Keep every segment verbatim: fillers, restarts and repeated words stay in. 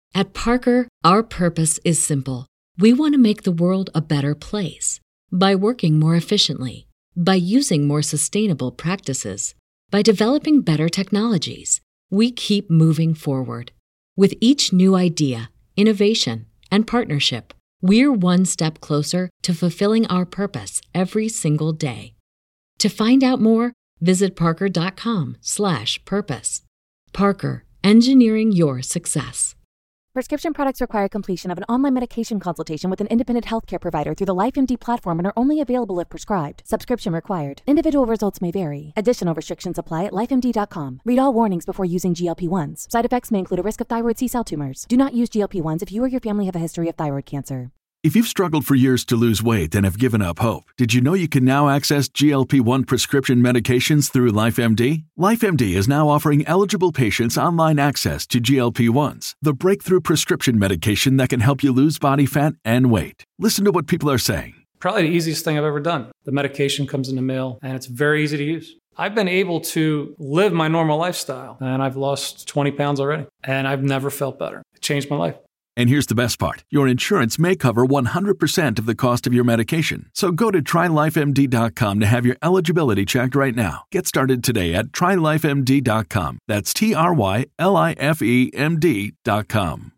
At Parker, our purpose is simple. We want to make the world a better place by working more efficiently, by using more sustainable practices, by developing better technologies. We keep moving forward. With each new idea, innovation, and partnership, we're one step closer to fulfilling our purpose every single day. To find out more, visit parker.com slash purpose. Parker, engineering your success. Prescription products require completion of an online medication consultation with an independent healthcare provider through the LifeMD platform and are only available if prescribed. Subscription required. Individual results may vary. Additional restrictions apply at life M D dot com. Read all warnings before using G L P ones. Side effects may include a risk of thyroid C-cell tumors. Do not use G L P ones if you or your family have a history of thyroid cancer. If you've struggled for years to lose weight and have given up hope, did you know you can now access G L P one prescription medications through LifeMD? LifeMD is now offering eligible patients online access to G L P ones, the breakthrough prescription medication that can help you lose body fat and weight. Listen to what people are saying. Probably the easiest thing I've ever done. The medication comes in the mail, and it's very easy to use. I've been able to live my normal lifestyle, and I've lost twenty pounds already, and I've never felt better. It changed my life. And here's the best part. Your insurance may cover one hundred percent of the cost of your medication. So go to try life M D dot com to have your eligibility checked right now. Get started today at try life M D dot com. That's T R Y L I F E M D dot com.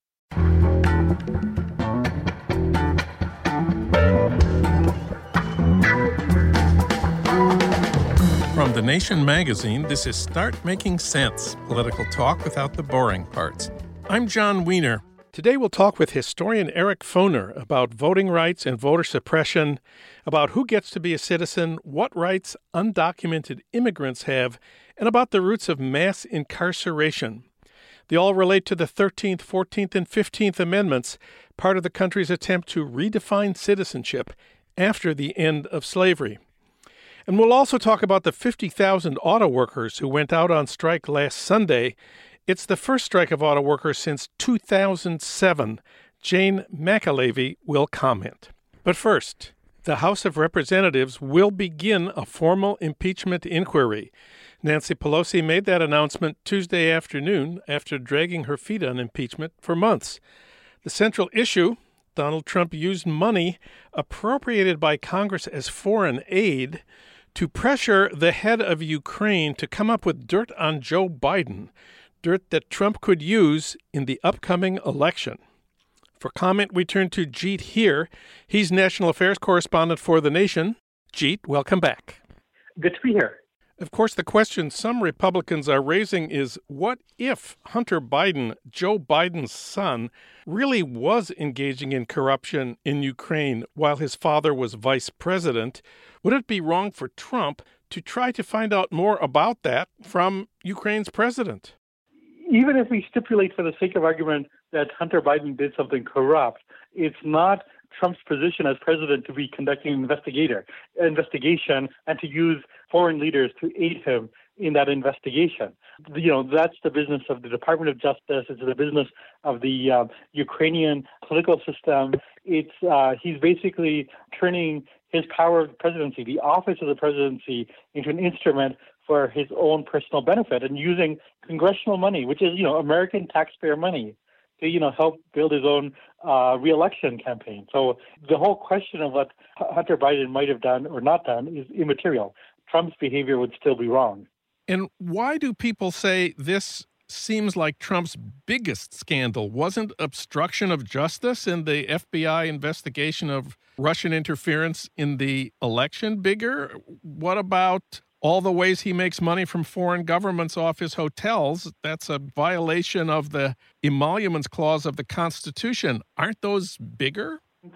From The Nation magazine, this is Start Making Sense, political talk without the boring parts. I'm John Wiener. Today we'll talk with historian Eric Foner about voting rights and voter suppression, about who gets to be a citizen, what rights undocumented immigrants have, and about the roots of mass incarceration. They all relate to the thirteenth, fourteenth, and fifteenth Amendments, part of the country's attempt to redefine citizenship after the end of slavery. And we'll also talk about the fifty thousand auto workers who went out on strike last Sunday. It's the first strike of auto workers since two thousand seven. Jane McAlevey will comment. But first, the House of Representatives will begin a formal impeachment inquiry. Nancy Pelosi made that announcement Tuesday afternoon after dragging her feet on impeachment for months. The central issue, Donald Trump used money appropriated by Congress as foreign aid to pressure the head of Ukraine to come up with dirt on Joe Biden, dirt that Trump could use in the upcoming election. For comment, we turn to Jeet Heer. He's National Affairs Correspondent for The Nation. Jeet, welcome back. Good to be here. Of course, the question some Republicans are raising is, what if Hunter Biden, Joe Biden's son, really was engaging in corruption in Ukraine while his father was vice president? Would it be wrong for Trump to try to find out more about that from Ukraine's president? Even if we stipulate for the sake of argument that Hunter Biden did something corrupt, it's not Trump's position as president to be conducting an investigator, investigation and to use foreign leaders to aid him in that investigation. You know, that's the business of the Department of Justice. It's the business of the uh, Ukrainian political system. It's uh, he's basically turning his power of the presidency, the office of the presidency, into an instrument for his own personal benefit and using congressional money, which is, you know, American taxpayer money, to, you know, help build his own uh, re-election campaign. So the whole question of what Hunter Biden might have done or not done is immaterial. Trump's behavior would still be wrong. And why do people say this seems like Trump's biggest scandal? Wasn't obstruction of justice and the F B I investigation of Russian interference in the election bigger? What about all the ways he makes money from foreign governments off his hotels? That's a violation of the emoluments clause of the Constitution. Aren't those bigger?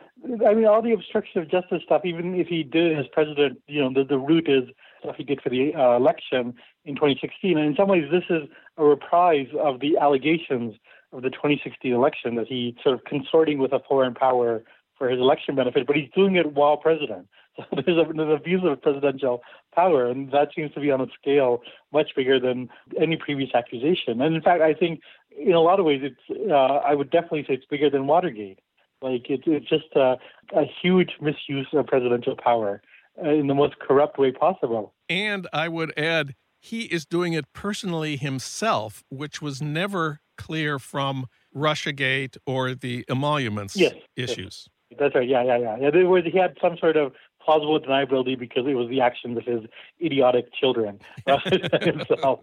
I mean, all the obstruction of justice stuff, even if he did it as president, you know, the, the root is stuff he did for the uh, election in twenty sixteen. And in some ways, this is a reprise of the allegations of the twenty sixteen election, that he sort of consorting with a foreign power for his election benefit, but he's doing it while president. So there's, a, there's an abuse of presidential power, and that seems to be on a scale much bigger than any previous accusation. And in fact, I think in a lot of ways, it's uh, I would definitely say it's bigger than Watergate. Like it, it's just a, a huge misuse of presidential power uh, in the most corrupt way possible. And I would add, he is doing it personally himself, which was never clear from Russiagate or the emoluments yes, issues. Yes. That's right. Yeah, yeah, yeah. yeah there was, he had some sort of plausible deniability because it was the actions of his idiotic children himself.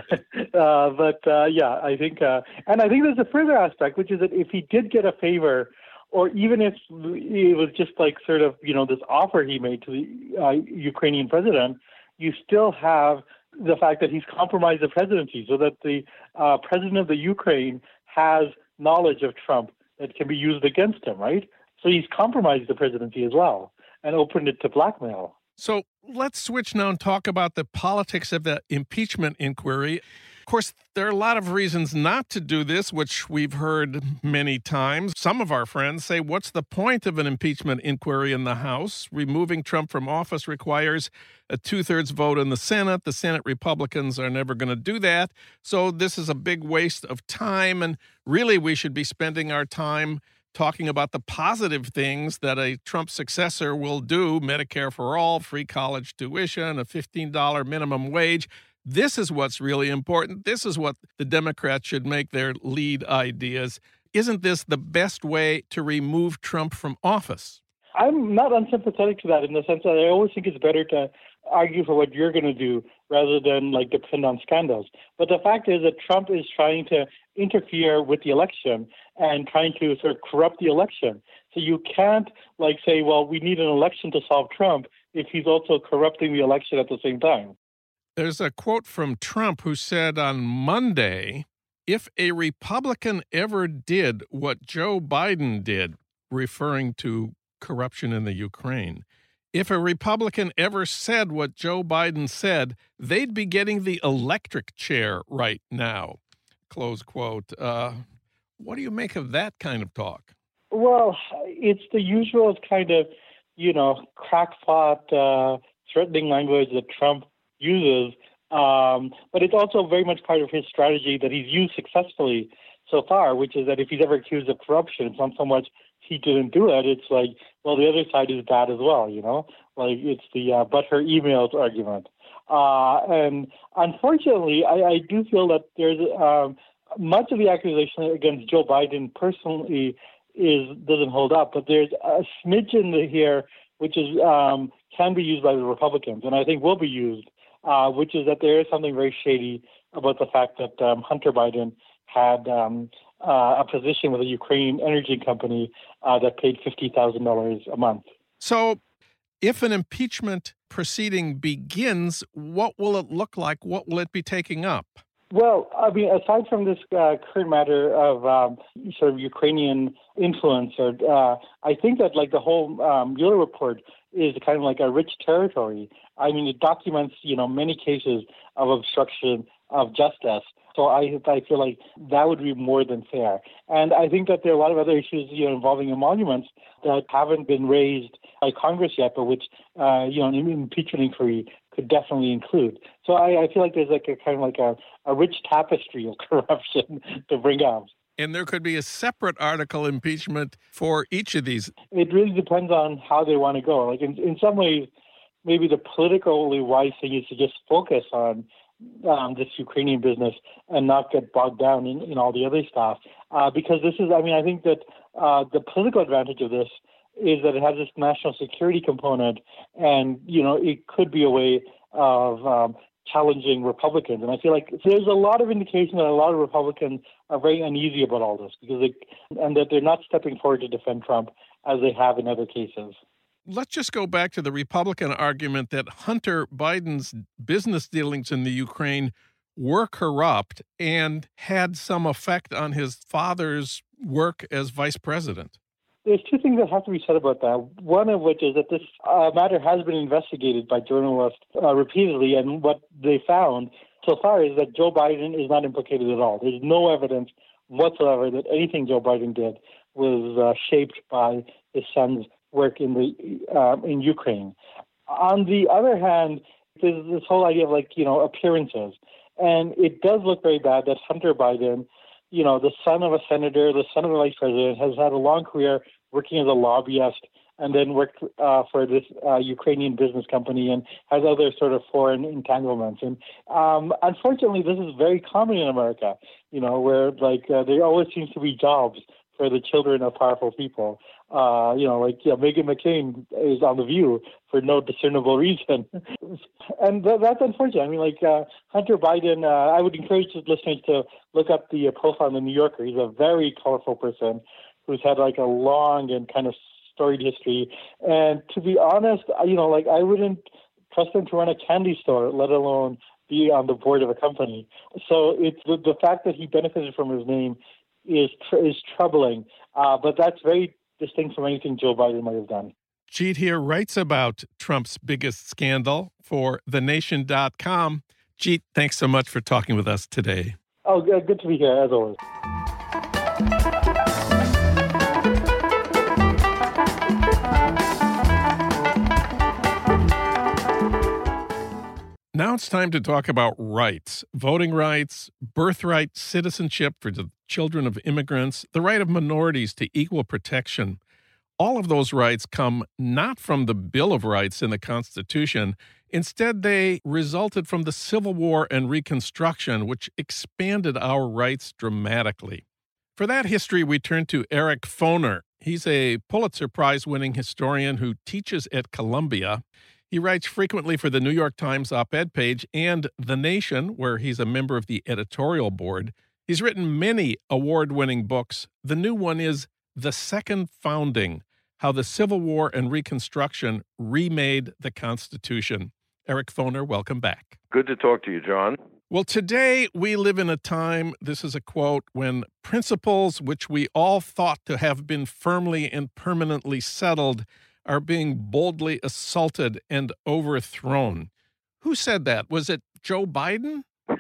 uh, but uh, yeah, I think, uh, and I think there's a further aspect, which is that if he did get a favor, or even if it was just like sort of, you know, this offer he made to the uh, Ukrainian president, you still have the fact that he's compromised the presidency, so that the uh, president of the Ukraine has knowledge of Trump that can be used against him, right? So he's compromised the presidency as well and opened it to blackmail. So let's switch now and talk about the politics of the impeachment inquiry. Of course, there are a lot of reasons not to do this, which we've heard many times. Some of our friends say, what's the point of an impeachment inquiry in the House? Removing Trump from office requires a two-thirds vote in the Senate. The Senate Republicans are never going to do that. So this is a big waste of time. And really, we should be spending our time talking about the positive things that a Trump successor will do: Medicare for all, free college tuition, a fifteen dollars minimum wage. This is what's really important. This is what the Democrats should make their lead ideas. Isn't this the best way to remove Trump from office? I'm not unsympathetic to that, in the sense that I always think it's better to argue for what you're going to do rather than like depend on scandals. But the fact is that Trump is trying to interfere with the election and trying to sort of corrupt the election. So you can't like say, well, we need an election to solve Trump if he's also corrupting the election at the same time. There's a quote from Trump who said on Monday, if a Republican ever did what Joe Biden did, referring to corruption in the Ukraine, if a Republican ever said what Joe Biden said, they'd be getting the electric chair right now, close quote. Uh, what do you make of that kind of talk? Well, it's the usual kind of, you know, crackpot, uh, threatening language that Trump uses, um, but it's also very much part of his strategy that he's used successfully so far, which is that if he's ever accused of corruption, it's not so much he didn't do it, it's like, well, the other side is bad as well, you know? Like, it's the uh, but her emails argument. Uh, and unfortunately, I, I do feel that there's um, much of the accusation against Joe Biden personally is doesn't hold up, but there's a smidgen here which is um, can be used by the Republicans, and I think will be used, uh, which is that there is something very shady about the fact that um, Hunter Biden had um, uh, a position with a Ukrainian energy company uh, that paid fifty thousand dollars a month. So if an impeachment proceeding begins, what will it look like? What will it be taking up? Well, I mean, aside from this uh, current matter of um, sort of Ukrainian influence, or uh, I think that like the whole um, Mueller report is kind of like a rich territory. I mean, it documents, you know, many cases of obstruction of justice. So I, I feel like that would be more than fair. And I think that there are a lot of other issues, you know, involving emoluments that haven't been raised by Congress yet, but which, uh, you know, an impeachment inquiry could definitely include. So I, I feel like there's like a kind of like a, a rich tapestry of corruption to bring out. And there could be a separate article impeachment for each of these. It really depends on how they want to go. Like in, in some ways, maybe the politically wise thing is to just focus on um, this Ukrainian business and not get bogged down in, in all the other stuff. Uh, because this is, I mean, I think that uh, the political advantage of this is that it has this national security component, and, you know, it could be a way of um, challenging Republicans. And I feel like there's a lot of indication that a lot of Republicans are very uneasy about all this, because they, and that they're not stepping forward to defend Trump as they have in other cases. Let's just go back to the Republican argument that Hunter Biden's business dealings in the Ukraine were corrupt and had some effect on his father's work as vice president. There's two things that have to be said about that. One of which is that this uh, matter has been investigated by journalists uh, repeatedly, and what they found so far is that Joe Biden is not implicated at all. There's no evidence whatsoever that anything Joe Biden did was uh, shaped by his son's work in the uh, in Ukraine. On the other hand, there's this whole idea of like, you know, appearances, and it does look very bad that Hunter Biden, you know, the son of a senator, the son of a vice president, has had a long career working as a lobbyist and then worked uh, for this uh, Ukrainian business company and has other sort of foreign entanglements. And um, unfortunately, this is very common in America, you know, where like uh, there always seems to be jobs for the children of powerful people. Uh, you know, like yeah, Meghan McCain is on The View for no discernible reason. And th- that's unfortunate. I mean, like uh, Hunter Biden, uh, I would encourage listeners to look up the uh, profile in the New Yorker. He's a very colorful person who's had like a long and kind of storied history. And to be honest, you know, like I wouldn't trust him to run a candy store, let alone be on the board of a company. So it's the, the fact that he benefited from his name is tr- is troubling. Uh, but that's very distinct from anything Joe Biden might have done. Jeet here writes about Trump's biggest scandal for the nation dot com. Jeet, thanks so much for talking with us today. Oh, good to be here, as always. Now it's time to talk about rights, voting rights, birthright citizenship for the children of immigrants, the right of minorities to equal protection. All of those rights come not from the Bill of Rights in the Constitution. Instead, they resulted from the Civil War and Reconstruction, which expanded our rights dramatically. For that history, we turn to Eric Foner. He's a Pulitzer Prize-winning historian who teaches at Columbia. He writes frequently for the New York Times op-ed page and The Nation, where he's a member of the editorial board. He's written many award-winning books. The new one is The Second Founding, How the Civil War and Reconstruction Remade the Constitution. Eric Foner, welcome back. Good to talk to you, John. Well, today we live in a time, this is a quote, when principles which we all thought to have been firmly and permanently settled are being boldly assaulted and overthrown. Who said that? Was it Joe Biden?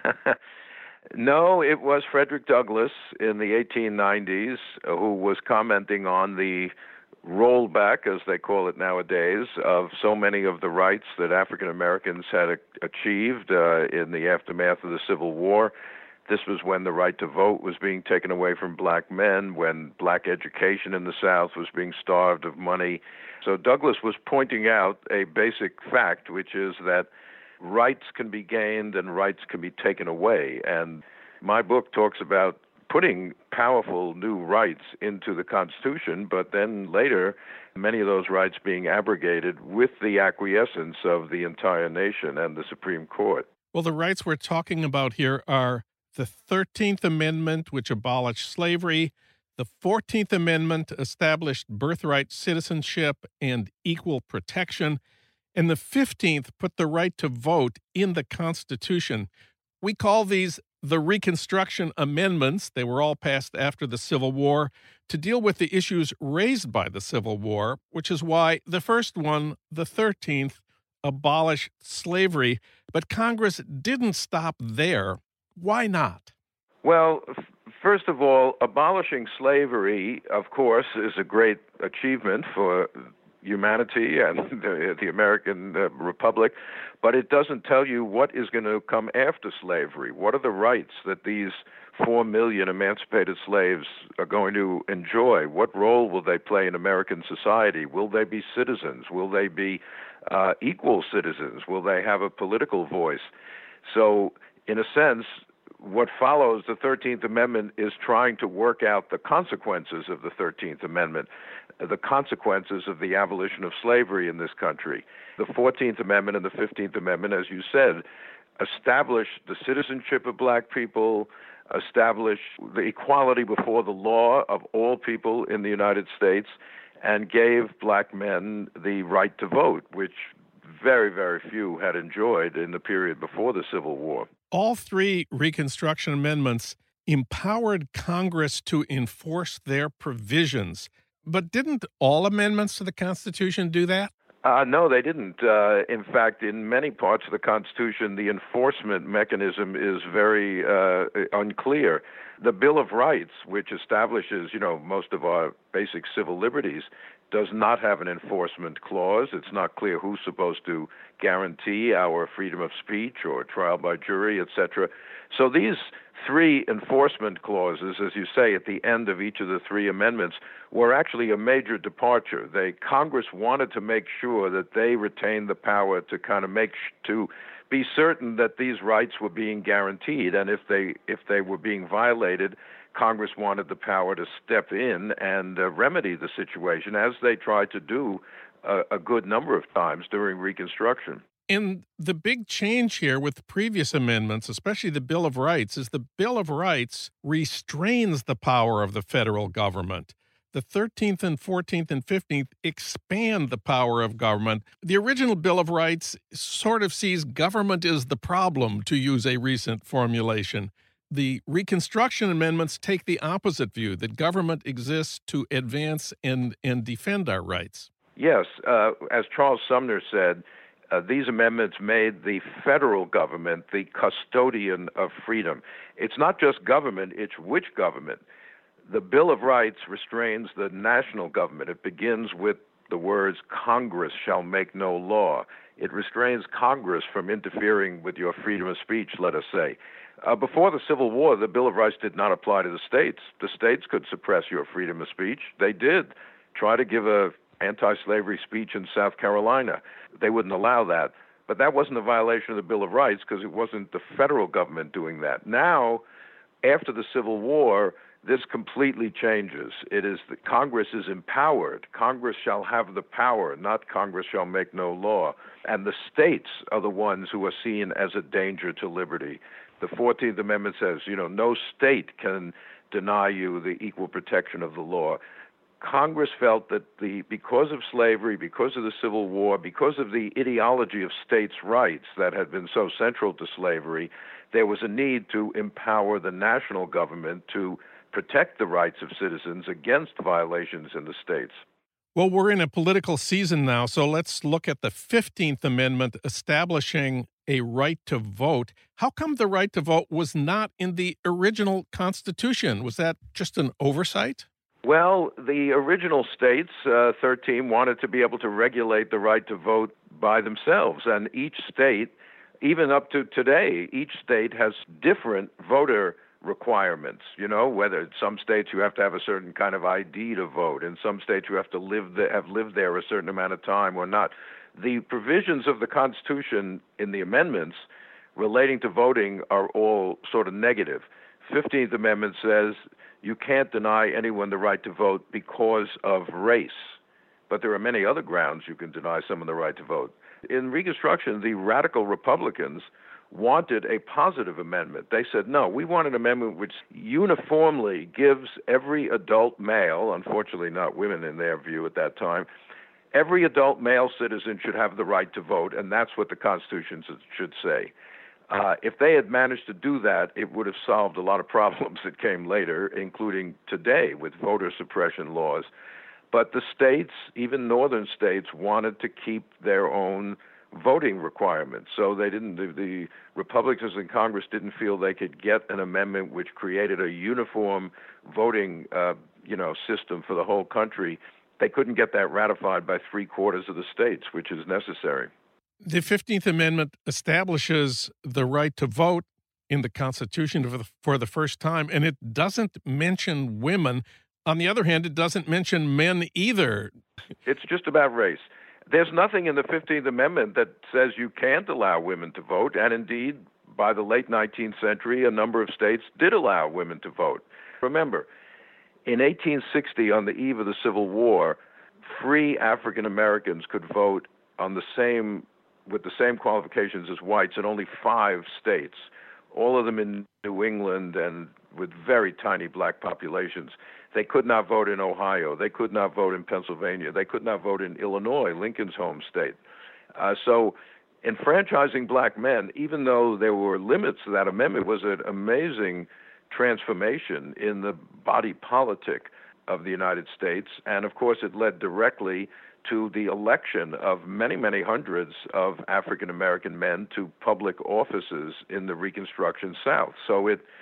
No, it was Frederick Douglass in the eighteen nineties who was commenting on the rollback, as they call it nowadays, of so many of the rights that African Americans had a- achieved uh, in the aftermath of the Civil War. This was when the right to vote was being taken away from black men, when black education in the South was being starved of money. So Douglass was pointing out a basic fact, which is that rights can be gained and rights can be taken away. And my book talks about putting powerful new rights into the Constitution, but then later, many of those rights being abrogated with the acquiescence of the entire nation and the Supreme Court. Well, the rights we're talking about here are the thirteenth Amendment, which abolished slavery. The fourteenth Amendment established birthright citizenship and equal protection. And the fifteenth put the right to vote in the Constitution. We call these the Reconstruction Amendments. They were all passed after the Civil War to deal with the issues raised by the Civil War, which is why the first one, the thirteenth, abolished slavery. But Congress didn't stop there. Why not? Well, f- first of all, abolishing slavery, of course, is a great achievement for humanity and the, the American uh, Republic, but it doesn't tell you what is going to come after slavery. What are the rights that these four million emancipated slaves are going to enjoy? What role will they play in American society? Will they be citizens? Will they be uh, equal citizens? Will they have a political voice? So, in a sense, what follows the thirteenth Amendment is trying to work out the consequences of the thirteenth Amendment, the consequences of the abolition of slavery in this country. The fourteenth Amendment and the fifteenth Amendment, as you said, establish the citizenship of black people, establish the equality before the law of all people in the United States, and gave black men the right to vote, which very, very few had enjoyed in the period before the Civil War. All three Reconstruction Amendments empowered Congress to enforce their provisions. But didn't all amendments to the Constitution do that? Uh, no, they didn't. Uh, in fact, in many parts of the Constitution, the enforcement mechanism is very uh, unclear. The Bill of Rights, which establishes, you know, most of our basic civil liberties, does not have an enforcement clause. It's not clear who's supposed to guarantee our freedom of speech or trial by jury, et cetera. So these three enforcement clauses, as you say, at the end of each of the three amendments, were actually a major departure. They Congress wanted to make sure that they retained the power to kind of make sh- to be certain that these rights were being guaranteed, and if they if they were being violated, Congress wanted the power to step in and uh, remedy the situation, as they tried to do uh, a good number of times during Reconstruction. And the big change here with the previous amendments, especially the Bill of Rights, is the Bill of Rights restrains the power of the federal government. The thirteenth and fourteenth and fifteenth expand the power of government. The original Bill of Rights sort of sees government as the problem, to use a recent formulation. The Reconstruction amendments take the opposite view, that government exists to advance and, and defend our rights. Yes, uh, as Charles Sumner said, Uh, these amendments made the federal government the custodian of freedom. It's not just government, it's which government. The Bill of Rights restrains the national government. It begins with the words, Congress shall make no law. It restrains Congress from interfering with your freedom of speech, let us say. Uh, before the Civil War, the Bill of Rights did not apply to the states. The states could suppress your freedom of speech. They did. Try to give a anti-slavery speech in South Carolina. They wouldn't allow that. But that wasn't a violation of the Bill of Rights because it wasn't the federal government doing that. Now, after the Civil War, this completely changes. It is that Congress is empowered. Congress shall have the power, not Congress shall make no law. And the states are the ones who are seen as a danger to liberty. The fourteenth Amendment says, you know, no state can deny you the equal protection of the law. Congress felt that the because of slavery, because of the Civil War, because of the ideology of states' rights that had been so central to slavery, there was a need to empower the national government to protect the rights of citizens against violations in the states. Well, we're in a political season now, so let's look at the fifteenth Amendment establishing a right to vote. How come the right to vote was not in the original Constitution? Was that just an oversight? Well, the original states, uh, thirteen, wanted to be able to regulate the right to vote by themselves. And each state, even up to today, each state has different voter requirements. You know, whether in some states you have to have a certain kind of I D to vote. In some states you have to live there, have lived there a certain amount of time or not. The provisions of the Constitution in the amendments relating to voting are all sort of negative. fifteenth Amendment says you can't deny anyone the right to vote because of race. But there are many other grounds you can deny someone the right to vote. In Reconstruction, the radical Republicans wanted a positive amendment. They said, no, we want an amendment which uniformly gives every adult male, unfortunately not women in their view at that time, every adult male citizen should have the right to vote, and that's what the Constitution should say. Uh, if they had managed to do that, it would have solved a lot of problems that came later, including today with voter suppression laws. But the states, even northern states, wanted to keep their own voting requirements. So they didn't, the, the Republicans in Congress didn't feel they could get an amendment which created a uniform voting, uh, you know, system for the whole country. They couldn't get that ratified by three quarters of the states, which is necessary. The fifteenth Amendment establishes the right to vote in the Constitution for the, for the first time, and it doesn't mention women. On the other hand, it doesn't mention men either. It's just about race. There's nothing in the fifteenth Amendment that says you can't allow women to vote, and indeed, by the late nineteenth century, a number of states did allow women to vote. Remember, in eighteen sixty, on the eve of the Civil War, free African Americans could vote on the same with the same qualifications as whites in only five states, all of them in New England and with very tiny black populations. They could not vote in Ohio. They could not vote in Pennsylvania. They could not vote in Illinois, Lincoln's home state. Uh, so enfranchising black men, even though there were limits to that amendment, was an amazing transformation in the body politic of the United States. And, of course, it led directly to the election of many, many hundreds of African-American men to public offices in the Reconstruction South. So it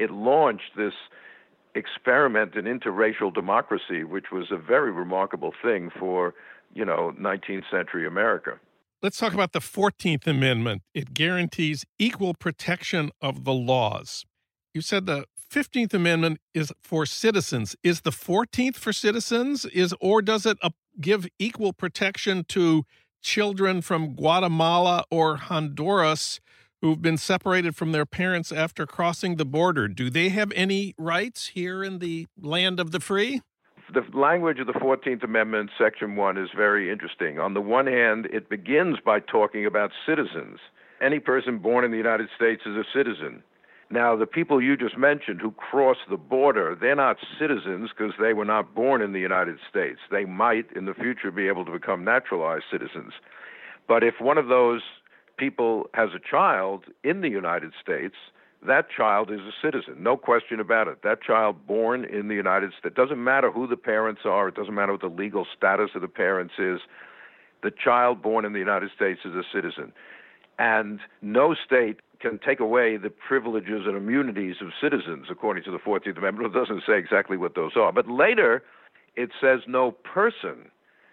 it launched this experiment in interracial democracy, which was a very remarkable thing for, you know, nineteenth century America. Let's talk about the fourteenth Amendment. It guarantees equal protection of the laws. You said the fifteenth Amendment is for citizens. Is the fourteenth for citizens? Is or does it uh, give equal protection to children from Guatemala or Honduras who've been separated from their parents after crossing the border? Do they have any rights here in the land of the free? The language of the fourteenth Amendment, Section one, is very interesting. On the one hand, it begins by talking about citizens. Any person born in the United States is a citizen. Now, the people you just mentioned who cross the border, they're not citizens because they were not born in the United States. They might, in the future, be able to become naturalized citizens. But if one of those people has a child in the United States, that child is a citizen, no question about it. That child born in the United States, it doesn't matter who the parents are, it doesn't matter what the legal status of the parents is, the child born in the United States is a citizen. And no state can take away the privileges and immunities of citizens, according to the fourteenth Amendment. It doesn't say exactly what those are. But later, it says no person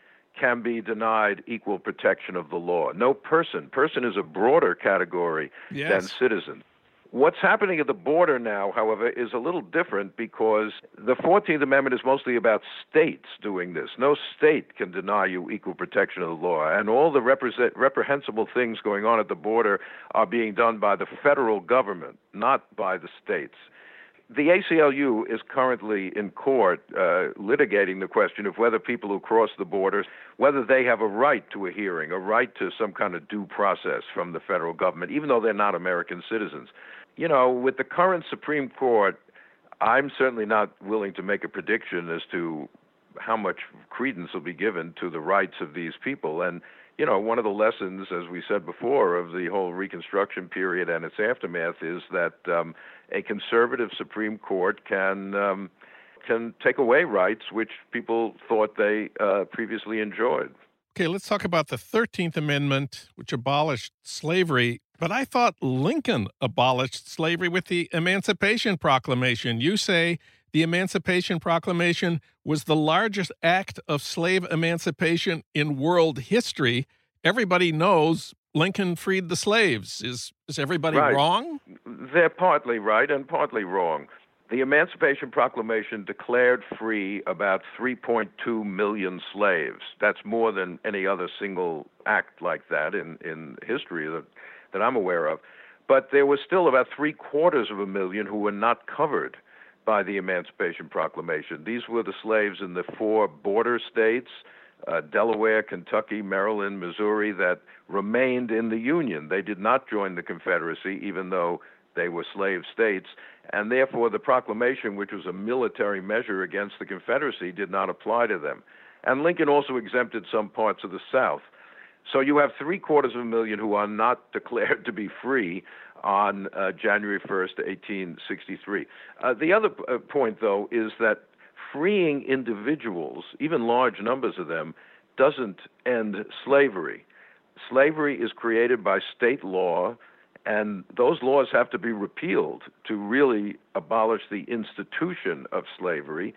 can be denied equal protection of the law. No person. Person is a broader category yes. than citizen. What's happening at the border now, however, is a little different because the fourteenth Amendment is mostly about states doing this. No state can deny you equal protection of the law, and all the represent, reprehensible things going on at the border are being done by the federal government, not by the states. The A C L U is currently in court uh, litigating the question of whether people who cross the borders, whether they have a right to a hearing, a right to some kind of due process from the federal government, even though they're not American citizens. You know, with the current Supreme Court, I'm certainly not willing to make a prediction as to how much credence will be given to the rights of these people. And, you know, one of the lessons, as we said before, of the whole Reconstruction period and its aftermath is that um, a conservative Supreme Court can um, can take away rights which people thought they uh, previously enjoyed. Okay, let's talk about the thirteenth Amendment, which abolished slavery. But I thought Lincoln abolished slavery with the Emancipation Proclamation. You say the Emancipation Proclamation was the largest act of slave emancipation in world history. Everybody knows Lincoln freed the slaves. Is, is everybody right. wrong? They're partly right and partly wrong. The Emancipation Proclamation declared free about three point two million slaves. That's more than any other single act like that in, in history that, that I'm aware of. But there was still about three quarters of a million who were not covered by the Emancipation Proclamation. These were the slaves in the four border states, uh, Delaware, Kentucky, Maryland, Missouri, that remained in the Union. They did not join the Confederacy, even though they were slave states, and therefore the proclamation, which was a military measure against the Confederacy, did not apply to them. And Lincoln also exempted some parts of the South. So you have three quarters of a million who are not declared to be free on uh, January first, eighteen sixty-three. Uh, the other uh, point, though, is that freeing individuals, even large numbers of them, doesn't end slavery. Slavery is created by state law, and those laws have to be repealed to really abolish the institution of slavery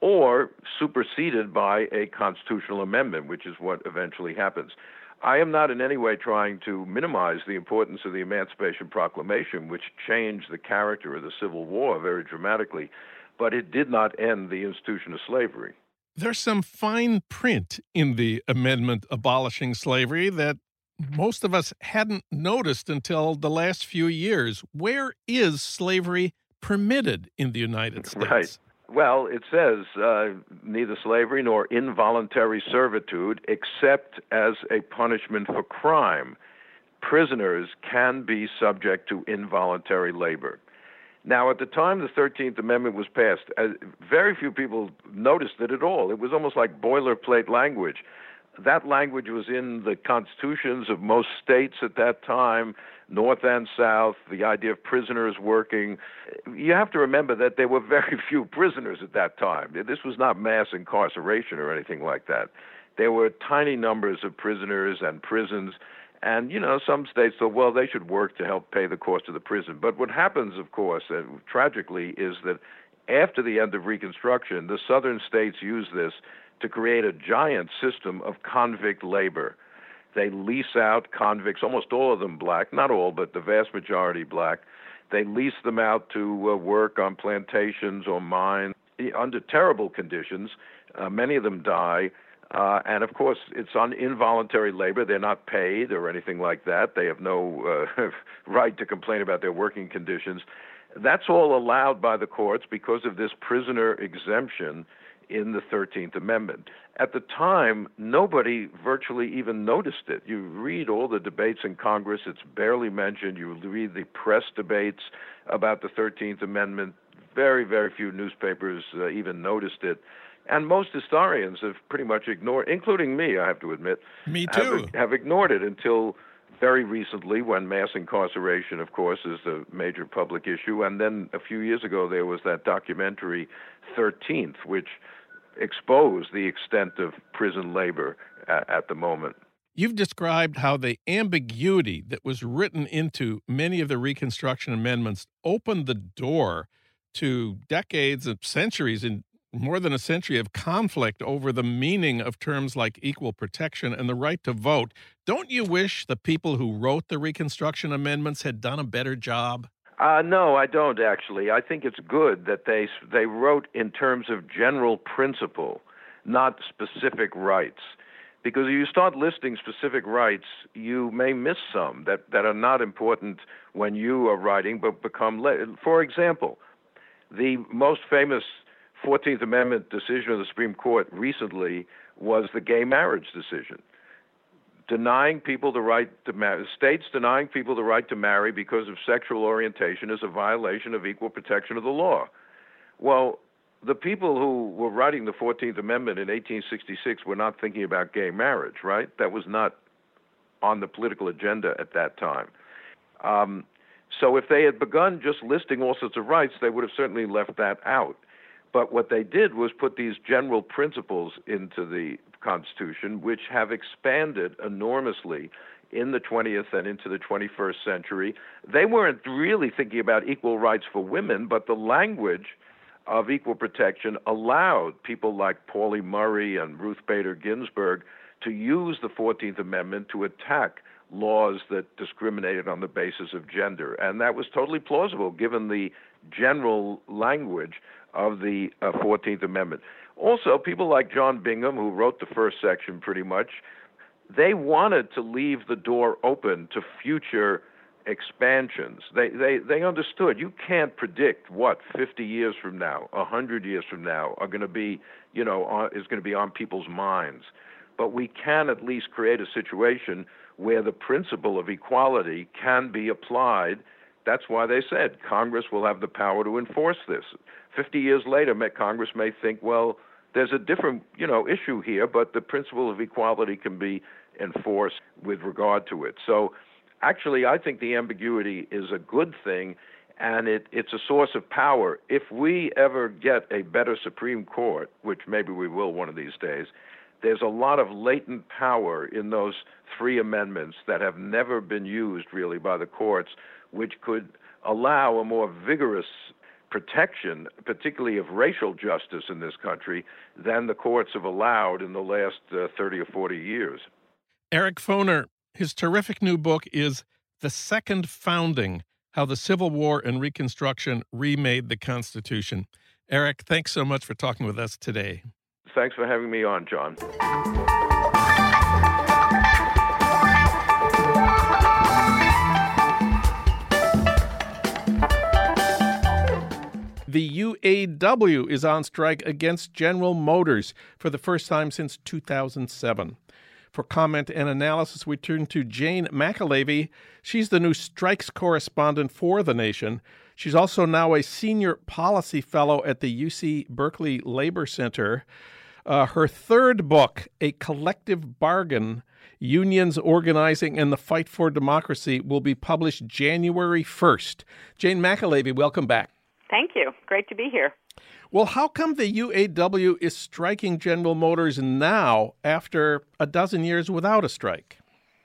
or superseded by a constitutional amendment, which is what eventually happens. I am not in any way trying to minimize the importance of the Emancipation Proclamation, which changed the character of the Civil War very dramatically, but it did not end the institution of slavery. There's some fine print in the amendment abolishing slavery that most of us hadn't noticed until the last few years. Where is slavery permitted in the United States? Right. Well, it says uh, neither slavery nor involuntary servitude except as a punishment for crime. Prisoners can be subject to involuntary labor. Now, at the time the thirteenth Amendment was passed, uh, very few people noticed it at all. It was almost like boilerplate language. That language was in the constitutions of most states at that time, North and South, the idea of prisoners working. You have to remember that there were very few prisoners at that time. This was not mass incarceration or anything like that. There were tiny numbers of prisoners and prisons, And, you know, some states thought, well, they should work to help pay the cost of the prison. But what happens, of course, uh, tragically, is that after the end of Reconstruction, the southern states used this to create a giant system of convict labor. They lease out convicts, almost all of them black, not all, but the vast majority black. They lease them out to uh, work on plantations or mines under terrible conditions. Uh, many of them die. Uh, and, of course, it's on involuntary labor. They're not paid or anything like that. They have no uh, right to complain about their working conditions. That's all allowed by the courts because of this prisoner exemption in the thirteenth Amendment. At the time, nobody virtually even noticed it. You read all the debates in Congress, it's barely mentioned. You read the press debates about the thirteenth Amendment. Very, very few newspapers uh, even noticed it. And most historians have pretty much ignored, including me, I have to admit. Me too. Have, have ignored it until very recently, when mass incarceration, of course, is a major public issue. And then a few years ago, there was that documentary thirteenth, which exposed the extent of prison labor at, at the moment. You've described how the ambiguity that was written into many of the Reconstruction amendments opened the door to decades of centuries, and more than a century of conflict over the meaning of terms like equal protection and the right to vote. Don't you wish the people who wrote the Reconstruction amendments had done a better job? Uh, no, I don't, actually. I think it's good that they they wrote in terms of general principle, not specific rights. Because if you start listing specific rights, you may miss some that, that are not important when you are writing, but become... Le- For example, the most famous fourteenth Amendment decision of the Supreme Court recently was the gay marriage decision. Denying people the right to marry, states denying people the right to marry because of sexual orientation is a violation of equal protection of the law. Well, the people who were writing the fourteenth Amendment in eighteen sixty-six were not thinking about gay marriage, right? That was not on the political agenda at that time. Um, so if they had begun just listing all sorts of rights, they would have certainly left that out. But what they did was put these general principles into the Constitution, which have expanded enormously in the twentieth and into the twenty-first century. They weren't really thinking about equal rights for women, but the language of equal protection allowed people like Pauli Murray and Ruth Bader Ginsburg to use the fourteenth Amendment to attack laws that discriminated on the basis of gender. And that was totally plausible given the general language of the uh, fourteenth Amendment. Also, people like John Bingham, who wrote the first section pretty much, they wanted to leave the door open to future expansions. They they they understood you can't predict what fifty years from now, one hundred years from now are going to be, you know, on, is going to be on people's minds. But we can at least create a situation where the principle of equality can be applied. That's why they said Congress will have the power to enforce this. Fifty years later, Congress may think, well, there's a different, you know, issue here, but the principle of equality can be enforced with regard to it. So actually, I think the ambiguity is a good thing, and it, it's a source of power. If we ever get a better Supreme Court, which maybe we will one of these days, there's a lot of latent power in those three amendments that have never been used really by the courts, which could allow a more vigorous protection, particularly of racial justice in this country, than the courts have allowed in the last uh, thirty or forty years. Eric Foner, his terrific new book is The Second Founding, How the Civil War and Reconstruction Remade the Constitution. Eric, thanks so much for talking with us today. Thanks for having me on, John. The U A W is on strike against General Motors for the first time since two thousand seven. For comment and analysis, we turn to Jane McAlevey. She's the new strikes correspondent for The Nation. She's also now a senior policy fellow at the U C Berkeley Labor Center. Uh, her third book, A Collective Bargain, Unions, Organizing, and the Fight for Democracy, will be published January first. Jane McAlevey, welcome back. Thank you. Great to be here. Well, how come the U A W is striking General Motors now after a dozen years without a strike?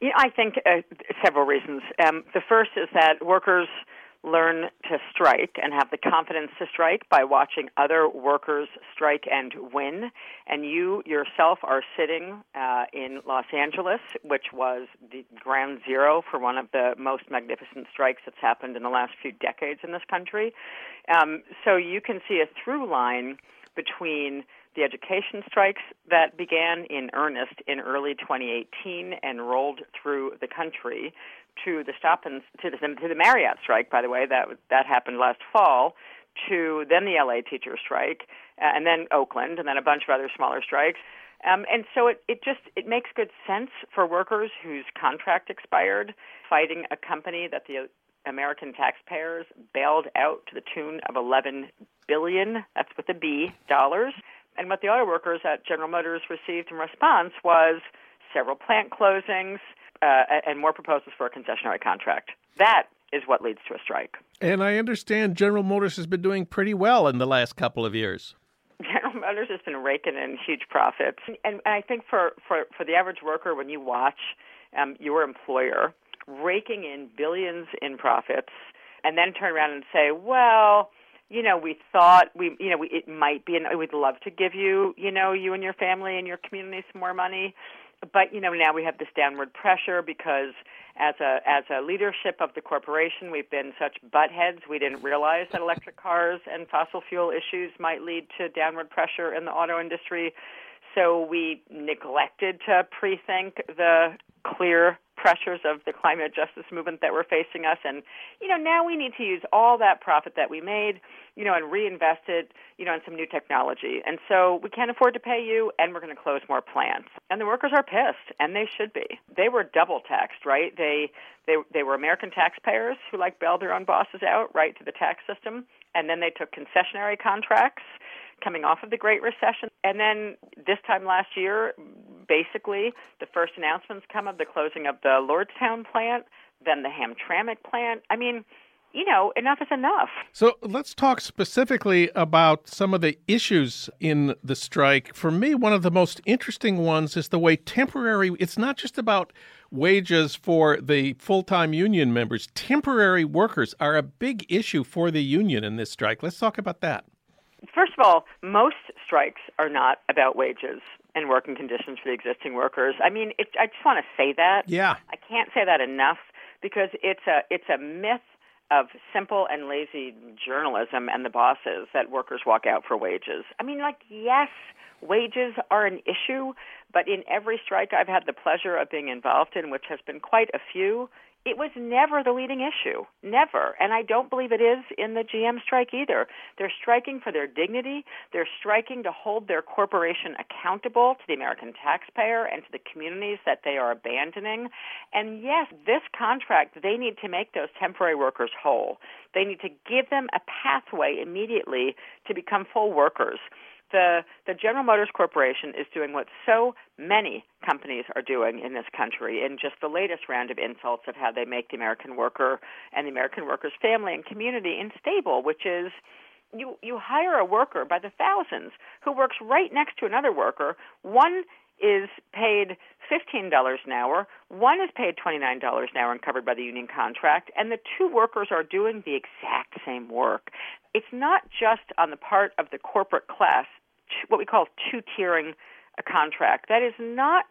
Yeah, I think uh, several reasons. Um, the first is that workers learn to strike and have the confidence to strike by watching other workers strike and win. And you yourself are sitting uh, in Los Angeles, which was the ground zero for one of the most magnificent strikes that's happened in the last few decades in this country. Um, so you can see a through line between the education strikes that began in earnest in early twenty eighteen and rolled through the country to the stop and to the, to the Marriott strike, by the way, that that happened last fall, to then the L A teacher strike, uh, and then Oakland, and then a bunch of other smaller strikes. Um, and so it, it just it makes good sense for workers whose contract expired, fighting a company that the American taxpayers bailed out to the tune of eleven billion dollars, that's with a B, dollars. And what the auto workers at General Motors received in response was several plant closings, Uh, and more proposals for a concessionary contract. That is what leads to a strike. And I understand General Motors has been doing pretty well in the last couple of years. General Motors has been raking in huge profits. And, and I think for, for, for the average worker, when you watch um, your employer raking in billions in profits and then turn around and say, well, you know, we thought we, you know, we, it might be, and we'd love to give you, you know, you and your family and your community some more money. But, you know, now we have this downward pressure because as a as a leadership of the corporation, we've been such buttheads. We didn't realize that electric cars and fossil fuel issues might lead to downward pressure in the auto industry. So we neglected to pre-think the clear pressures of the climate justice movement that were facing us. And, you know, now we need to use all that profit that we made, you know, and reinvest it, you know, in some new technology. And so we can't afford to pay you, and we're going to close more plants. And the workers are pissed, and they should be. They were double taxed, right? They they they were American taxpayers who, like, bailed their own bosses out, right, to the tax system. And then they took concessionary contracts coming off of the Great Recession. And then this time last year, basically, the first announcements come of the closing of the Lordstown plant, then the Hamtramck plant. I mean, you know, enough is enough. So let's talk specifically about some of the issues in the strike. For me, one of the most interesting ones is the way temporary, it's not just about wages for the full-time union members. Temporary workers are a big issue for the union in this strike. Let's talk about that. First of all, most strikes are not about wages and working conditions for the existing workers. I mean, it, I just want to say that. Yeah. I can't say that enough because it's a it's a myth of simple and lazy journalism and the bosses that workers walk out for wages. I mean, like, yes, wages are an issue, but in every strike I've had the pleasure of being involved in, which has been quite a few, it was never the leading issue, never. And I don't believe it is in the G M strike either. They're striking for their dignity. They're striking to hold their corporation accountable to the American taxpayer and to the communities that they are abandoning. And yes, this contract, they need to make those temporary workers whole. They need to give them a pathway immediately to become full workers. The, the General Motors Corporation is doing what so many companies are doing in this country in just the latest round of insults of how they make the American worker and the American worker's family and community unstable, which is you, you hire a worker by the thousands who works right next to another worker. One is paid fifteen dollars an hour, one is paid twenty-nine dollars an hour and covered by the union contract, and the two workers are doing the exact same work. It's not just on the part of the corporate class, what we call two-tiering a contract. That is not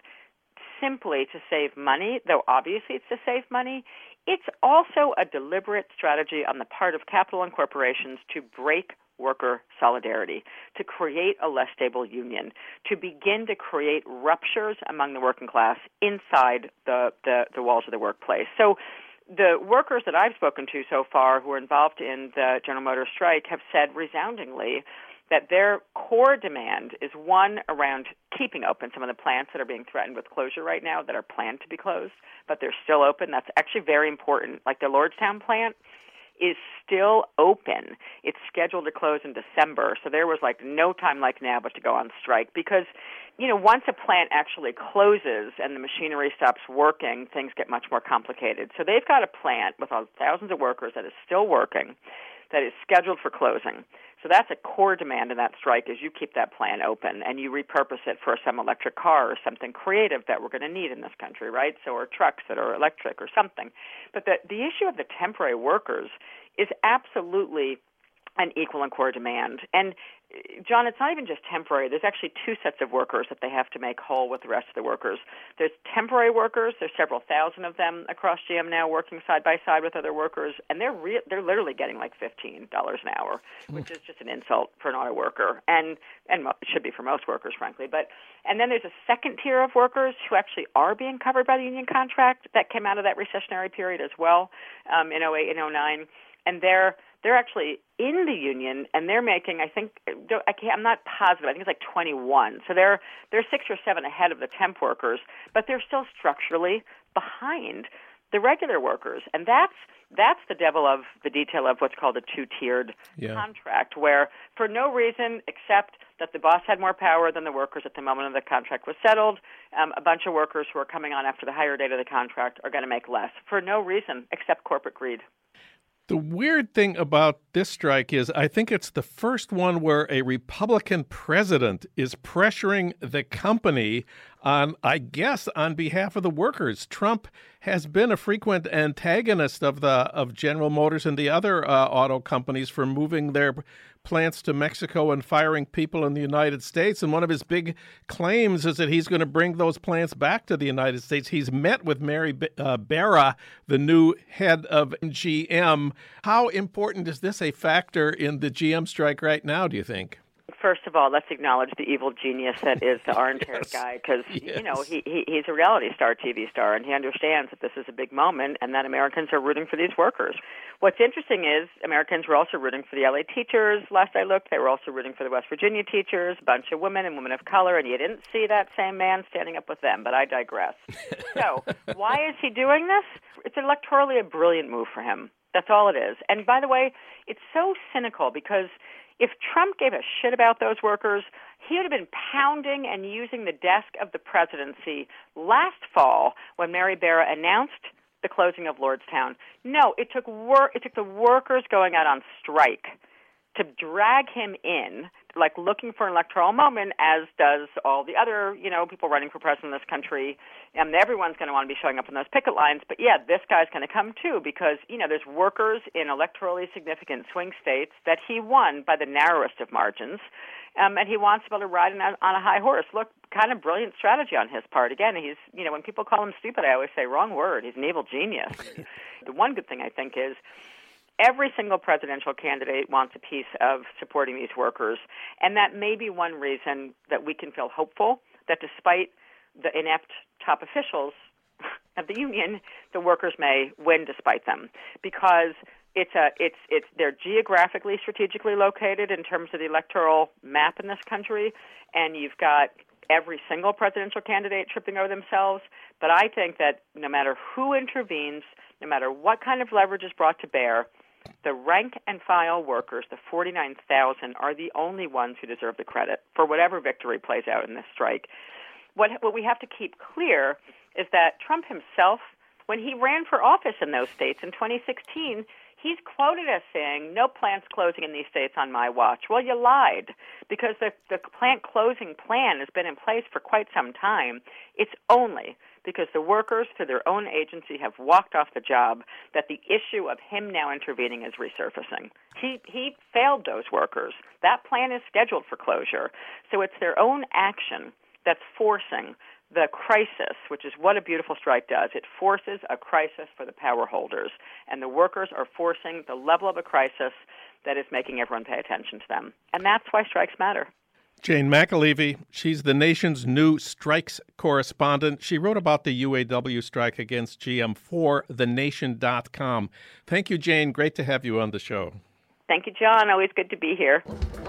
simply to save money, though obviously it's to save money. It's also a deliberate strategy on the part of capital and corporations to break worker solidarity, to create a less stable union, to begin to create ruptures among the working class inside the, the, the walls of the workplace. So the workers that I've spoken to so far who are involved in the General Motors strike have said resoundingly that their core demand is one around keeping open some of the plants that are being threatened with closure right now that are planned to be closed, but they're still open. That's actually very important. Like the Lordstown plant is still open. It's scheduled to close in December, so there was like no time like now but to go on strike because, you know, once a plant actually closes and the machinery stops working, things get much more complicated. So they've got a plant with thousands of workers that is still working, that is scheduled for closing. So that's a core demand in that strike is you keep that plant open and you repurpose it for some electric car or something creative that we're going to need in this country, right? So or trucks that are electric or something. But the, the issue of the temporary workers is absolutely an equal and core demand. And, John, it's not even just temporary. There's actually two sets of workers that they have to make whole with the rest of the workers. There's temporary workers. There's several thousand of them across G M now working side by side with other workers, and they're re- they're literally getting like fifteen dollars an hour, which is just an insult for an auto worker, and and it should be for most workers, frankly. But and then there's a second tier of workers who actually are being covered by the union contract that came out of that recessionary period as well um, in oh eight and oh nine, and they're They're actually in the union, and they're making, I think, I can't, I'm not positive, I think it's like twenty-one. So they're they're six or seven ahead of the temp workers, but they're still structurally behind the regular workers. And that's that's the devil of the detail of what's called a two-tiered yeah. contract, where for no reason except that the boss had more power than the workers at the moment of the contract was settled, um, a bunch of workers who are coming on after the higher date of the contract are going to make less for no reason except corporate greed. The weird thing about this strike is I think it's the first one where a Republican president is pressuring the company on, I guess, on behalf of the workers. Trump has been a frequent antagonist of the of General Motors and the other uh, auto companies for moving their plants to Mexico and firing people in the United States. And one of his big claims is that he's going to bring those plants back to the United States. He's met with Mary uh, Barra, the new head of G M. How important is this a factor in the G M strike right now, do you think? First of all, let's acknowledge the evil genius that is the orange-haired yes. guy, because yes. you know he, he he's a reality star, T V star, and he understands that this is a big moment and that Americans are rooting for these workers. What's interesting is Americans were also rooting for the L A teachers. Last I looked, they were also rooting for the West Virginia teachers, a bunch of women and women of color, and you didn't see that same man standing up with them. But I digress. So why is he doing this? It's electorally a brilliant move for him. That's all it is. And by the way, it's so cynical because if Trump gave a shit about those workers, he would have been pounding and using the desk of the presidency last fall when Mary Barra announced the closing of Lordstown. No, it took wor- it took the workers going out on strike to drag him in, like looking for an electoral moment, as does all the other, you know, people running for president in this country. And everyone's going to want to be showing up in those picket lines. But, yeah, this guy's going to come, too, because, you know, there's workers in electorally significant swing states that he won by the narrowest of margins. Um, and he wants to be able to ride on a high horse. Look, kind of brilliant strategy on his part. Again, he's, you know, when people call him stupid, I always say, wrong word. He's an evil genius. The one good thing, I think, is every single presidential candidate wants a piece of supporting these workers, and that may be one reason that we can feel hopeful that despite the inept top officials of the union, the workers may win despite them, because it's a it's it's they're geographically strategically located in terms of the electoral map in this country, and you've got every single presidential candidate tripping over themselves. But I think that no matter who intervenes, no matter what kind of leverage is brought to bear, the rank and file workers, the forty-nine thousand, are the only ones who deserve the credit for whatever victory plays out in this strike. What, what we have to keep clear is that Trump himself, when he ran for office in those states in twenty sixteen, he's quoted as saying, no plants closing in these states on my watch. Well, you lied, because the, the plant closing plan has been in place for quite some time. It's only because the workers, through their own agency, have walked off the job that the issue of him now intervening is resurfacing. He, he failed those workers. That plan is scheduled for closure. So it's their own action that's forcing the crisis, which is what a beautiful strike does. It forces a crisis for the power holders, and the workers are forcing the level of a crisis that is making everyone pay attention to them. And that's why strikes matter. Jane McAlevey, she's the nation's new strikes correspondent. She wrote about the U A W strike against G M for the nation dot com. Thank you, Jane. Great to have you on the show. Thank you, John. Always good to be here.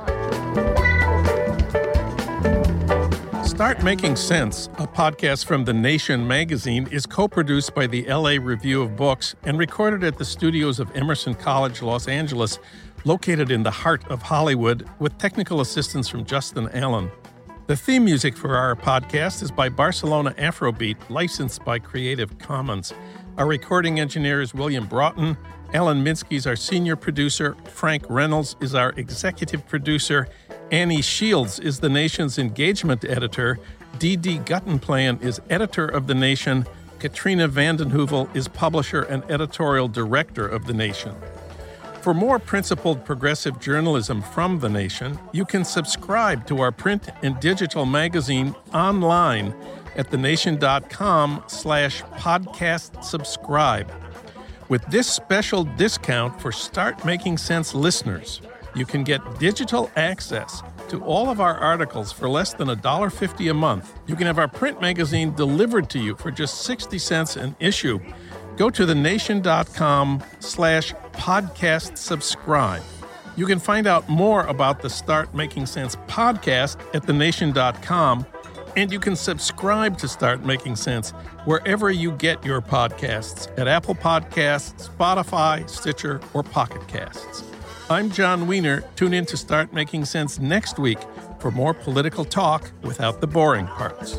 Start Making Sense, a podcast from The Nation magazine, is co-produced by the L A Review of Books and recorded at the studios of Emerson College, Los Angeles, located in the heart of Hollywood, with technical assistance from Justin Allen. The theme music for our podcast is by Barcelona Afrobeat, licensed by Creative Commons. Our recording engineer is William Broughton. Alan Minsky is our senior producer. Frank Reynolds is our executive producer. Annie Shields is the Nation's engagement editor. Dee Dee Guttenplan is editor of The Nation. Katrina vanden Heuvel is publisher and editorial director of The Nation. For more principled progressive journalism from The Nation, you can subscribe to our print and digital magazine online at thenation.com slash podcast subscribe. With this special discount for Start Making Sense listeners, you can get digital access to all of our articles for less than one dollar fifty a month. You can have our print magazine delivered to you for just sixty cents an issue. Go to thenation.com slash podcast subscribe. You can find out more about the Start Making Sense podcast at thenation dot com, and you can subscribe to Start Making Sense wherever you get your podcasts, at Apple Podcasts, Spotify, Stitcher, or Pocket Casts. I'm John Wiener. Tune in to Start Making Sense next week for more political talk without the boring parts.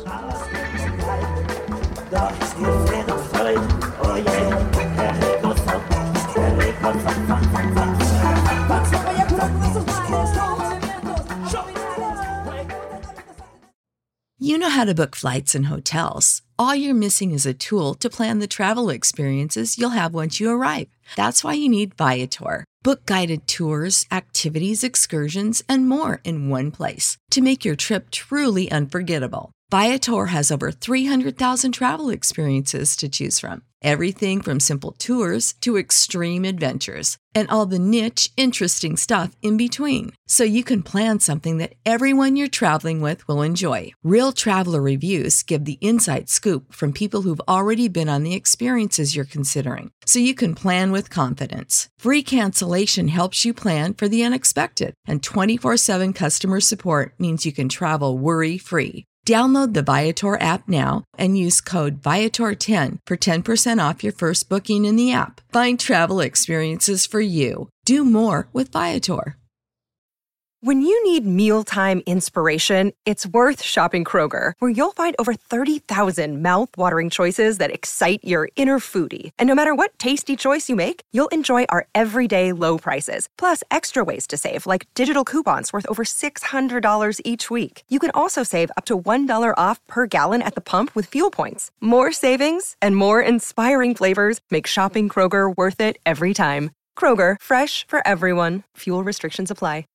You know how to book flights and hotels. All you're missing is a tool to plan the travel experiences you'll have once you arrive. That's why you need Viator. Book guided tours, activities, excursions, and more in one place to make your trip truly unforgettable. Viator has over three hundred thousand travel experiences to choose from. Everything from simple tours to extreme adventures and all the niche, interesting stuff in between. So you can plan something that everyone you're traveling with will enjoy. Real traveler reviews give the inside scoop from people who've already been on the experiences you're considering. So you can plan with confidence. Free cancellation helps you plan for the unexpected. And twenty-four seven customer support means you can travel worry-free. Download the Viator app now and use code Viator ten for ten percent off your first booking in the app. Find travel experiences for you. Do more with Viator. When you need mealtime inspiration, it's worth shopping Kroger, where you'll find over thirty thousand mouth-watering choices that excite your inner foodie. And no matter what tasty choice you make, you'll enjoy our everyday low prices, plus extra ways to save, like digital coupons worth over six hundred dollars each week. You can also save up to one dollar off per gallon at the pump with fuel points. More savings and more inspiring flavors make shopping Kroger worth it every time. Kroger, fresh for everyone. Fuel restrictions apply.